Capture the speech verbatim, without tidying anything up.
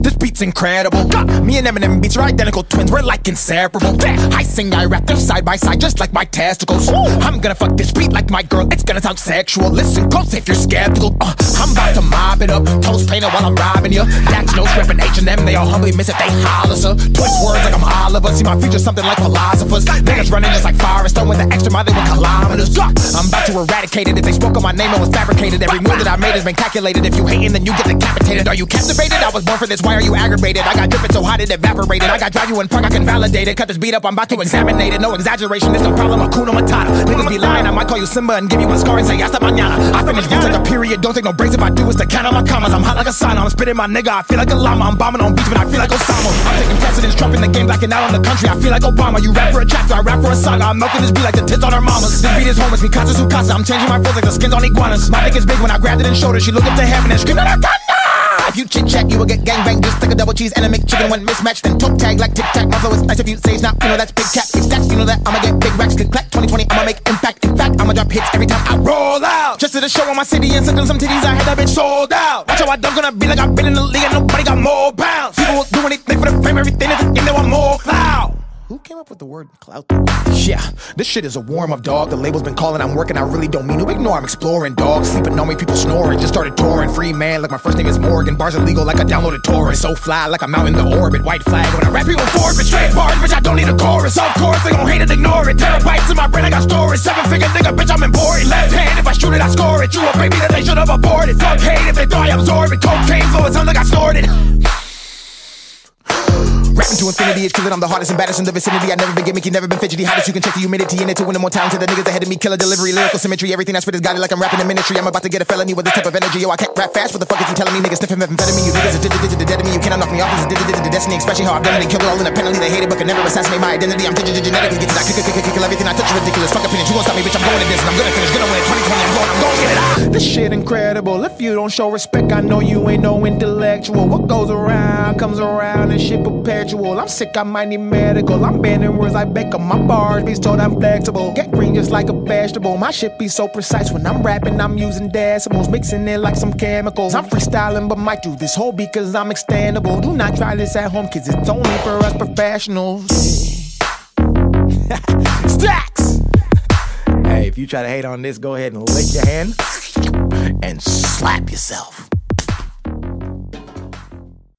This beat's incredible. Me and Eminem beats are identical twins, we're like inseparable. I sing, I rap, they're side by side just like my testicles. I'm gonna fuck this beat like my girl, it's gonna sound sexual. Listen close if you're skeptical. uh, I'm about to mob it up, toast painter while I'm robbing you. That's no reppin' H and M, they all humbly miss it, they holler, sir. Twist words like I'm Oliver, see my future something like philosophers. Niggas running just like Forrest, with the extra mile they with kilometers. I'm about to eradicate it, if they spoke on my name it was fabricated. Every move that I made has been calculated, if you hating then you get decapitated. Are you captivated? I was born for this, why are you aggravated? I got drippin' so hot it evaporated. I got drive you in park, I can validate it. Cut this beat up, I'm about to examine it. No exaggeration, there's no problem, Hakuna Matata. Niggas be lying, I might call you Simba and give you a scar and say hasta mañana. I finish beats like a period, don't take no breaks. If I do, it's to count on my commas. I'm hot like a sauna, I'm spitting my nigga, I feel like a llama. I'm bombing on beats, but I feel like Osama. I'm taking precedence, Trump in the game, blacking out on the country. I feel like Obama. You rap for a chapter, I rap for a saga. I'm milking this beat like the tits on her mamas. This beat is homeless, me casa su casa. I'm changing my flows like the skins on iguanas. My dick is big when I grabbed it and showed her. She looked up to heaven and screamed at her thunder. If you chit chat, you will get gangbang. Just like a double cheese and a McChicken when mismatched. Then toe tag like tic tac. My flow is nice if you say it's not. You know that's big cat. It's that, you know that I'ma get big racks. Click clack. twenty twenty, I'ma make impact. In fact, I'ma drop hits every time I roll out. Just to the show on my city and send them some titties. I had that bitch sold out. Watch how I dunk, gonna be like I've been in the league and nobody got more pounds. People will do anything for the fame, everything is in there. I'm more cloud. Who came up with the word clout? Yeah, this shit is a warm-up, dog. The label's been calling, I'm working, I really don't mean to ignore. I'm exploring, dog. Sleeping on me, people snoring. Just started touring. Free man, like my first name is Morgan. Bars illegal, like I downloaded torrent. So fly, like I'm out in the orbit. White flag, when I rap, people forfeit. Straight bars, bitch, I don't need a chorus. Of course, they gon' hate it, ignore it. Terabytes in my brain, I got storage. Seven-figure nigga, bitch, I'm important. Left hand, if I shoot it, I score it. You a baby that they should've aborted. Fuck hate if they thought I absorb it. Cocaine flow, it sounds like I snorted. Rapping to infinity, it's clear that I'm the hardest and baddest in the vicinity. I've never been gimmicky, never been fidgety. Hottest, you can check the humidity in it to win more talented. The niggas ahead of me, killer delivery, lyrical symmetry. Everything I spit is guided like I'm rapping in ministry. I'm about to get a felony with this type of energy. Yo, I can't rap fast. What the fuck is you telling me? Niggas sniffing methamphetamine. You niggas are digit the dead of me. You cannot knock me off. It's a digit the destiny. Especially how I've done it and killed it all independently. They hate it but can never assassinate my identity. I'm digit genetically gifted. I kick, kick, kick, kill everything I touch is ridiculous. Fuck opinions. You won't stop me, bitch. I'm going to this and I'm gonna finish. Gonna win twenty twenty. I'm going. I'm going to get it out. This shit incredible. If you don't show respect, I know you ain't no intellectual. What goes around comes around and shit perpetual. I'm sick. I might need medical. I'm banning words like Beckham. My bars be told I'm flexible. Get green just like a vegetable. My shit be so precise. When I'm rapping, I'm using decimals, mixing it like some chemicals. I'm freestyling, but might do this whole beat cause I'm extendable. Do not try this at home, cause it's only for us professionals. Stacks! Hey, if you try to hate on this, go ahead and lick your hand and slap yourself.